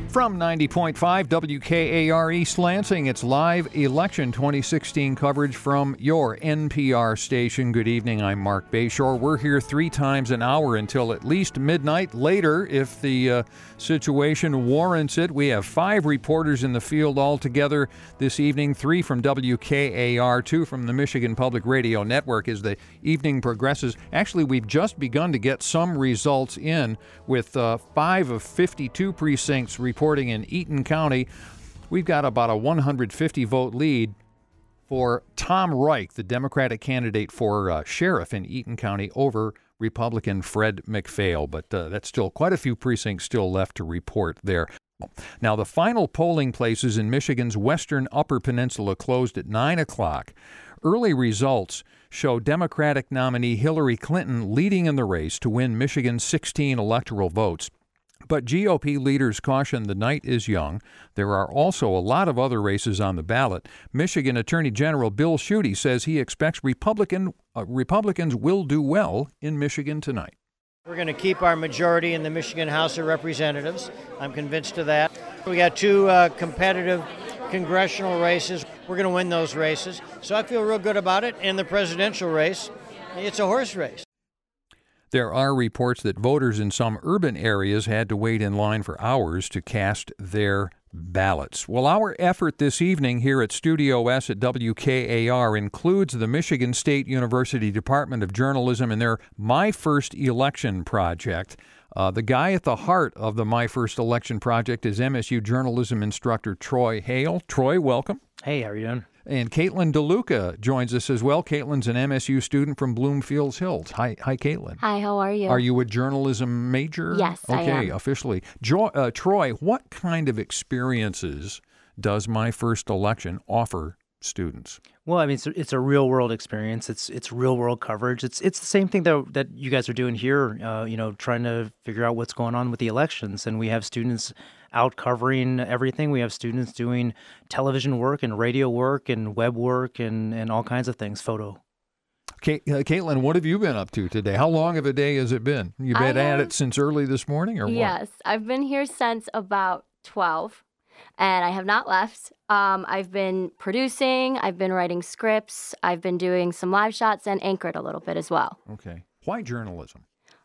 From 90.5 WKAR East Lansing, it's live election 2016 coverage from your NPR station. Good evening, I'm Mark Bayshore. We're here 3 times an hour until at least midnight. Later, if the situation warrants it, we have 5 reporters in the field altogether this evening, 3 from WKAR, 2 from the Michigan Public Radio Network as the evening progresses. Actually, we've just begun to get some results in with 5 of 52 precincts reporting in Eaton County. We've got about a 150-vote lead for Tom Reich, the Democratic candidate for sheriff in Eaton County, over Republican Fred McPhail. But that's still quite a few precincts still left to report there. Now, the final polling places in Michigan's western Upper Peninsula closed at 9 o'clock. Early results show Democratic nominee Hillary Clinton leading in the race to win Michigan's 16 electoral votes. But GOP leaders caution the night is young. There are also a lot of other races on the ballot. Michigan Attorney General Bill Schuette says he expects Republicans will do well in Michigan tonight. We're going to keep our majority in the Michigan House of Representatives. I'm convinced of that. We got 2 competitive congressional races. We're going to win those races. So I feel real good about it. In the presidential race, it's a horse race. There are reports that voters in some urban areas had to wait in line for hours to cast their ballots. Well, our effort this evening here at Studio S at WKAR includes the Michigan State University Department of Journalism and their My First Election project. The guy at the heart of the My First Election project is MSU journalism instructor Troy Hale. Troy, welcome. Hey, how are you doing? And Caitlin DeLuca joins us as well. Caitlin's an MSU student from Bloomfield Hills. Hi, Caitlin. Hi, how are you? Are you a journalism major? Yes, I am. Okay, officially. Troy, what kind of experiences does My First Election offer students? Well, I mean, it's a real world experience. It's real world coverage. It's the same thing that you guys are doing here. Trying to figure out what's going on with the elections, and we have students out covering everything. We have students doing television work and radio work and web work and all kinds of things. Photo. Okay, Caitlin, what have you been up to today? How long of a day has it been? You've been at it since early this morning, or what? Yes, I've been here since about 12. And I have not left. I've been producing, I've been writing scripts, I've been doing some live shots and anchored a little bit as well. Okay. Why journalism?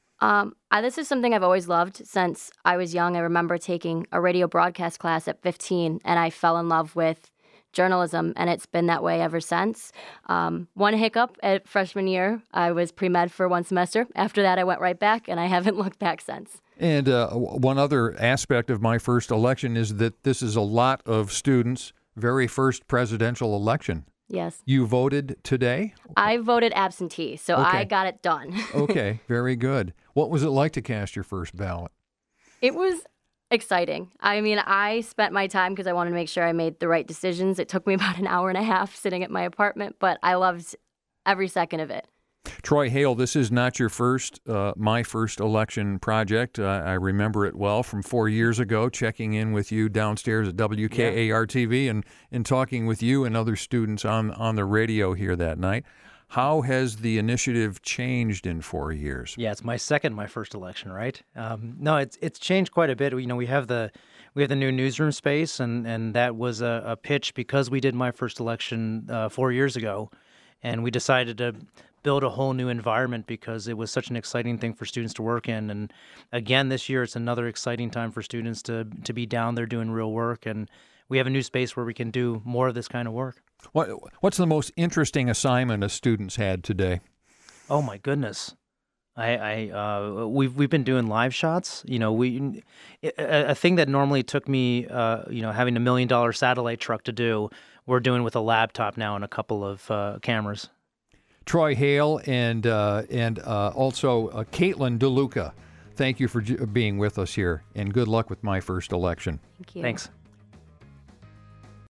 This is something I've always loved since I was young. I remember taking a radio broadcast class at 15, and I fell in love with journalism, and it's been that way ever since. One hiccup at freshman year, I was pre-med for 1 semester. After that, I went right back, and I haven't looked back since. And one other aspect of My First Election is that this is a lot of students' very first presidential election. Yes. You voted today? I voted absentee, so Okay. I got it done. Okay, very good. What was it like to cast your first ballot? It was exciting. I mean, I spent my time because I wanted to make sure I made the right decisions. It took me about an hour and a half sitting at my apartment, but I loved every second of it. Troy Hale, this is not your first My First Election project. I remember it well from 4 years ago, checking in with you downstairs at WKAR-TV and talking with you and other students on the radio here that night. How has the initiative changed in 4 years? Yeah, it's my first election, right? No, it's changed quite a bit. We have the new newsroom space, and that was a pitch because we did My First Election 4 years ago, and we decided to build a whole new environment because it was such an exciting thing for students to work in. And again, this year, it's another exciting time for students to be down there doing real work. And we have a new space where we can do more of this kind of work. What's the most interesting assignment a student's had today? Oh my goodness. We've been doing live shots. A thing that normally took me, having $1 million satellite truck to do, we're doing with a laptop now and a couple of cameras. Troy Hale and also Caitlin DeLuca, thank you for being with us here, and good luck with My First Election. Thank you. Thanks.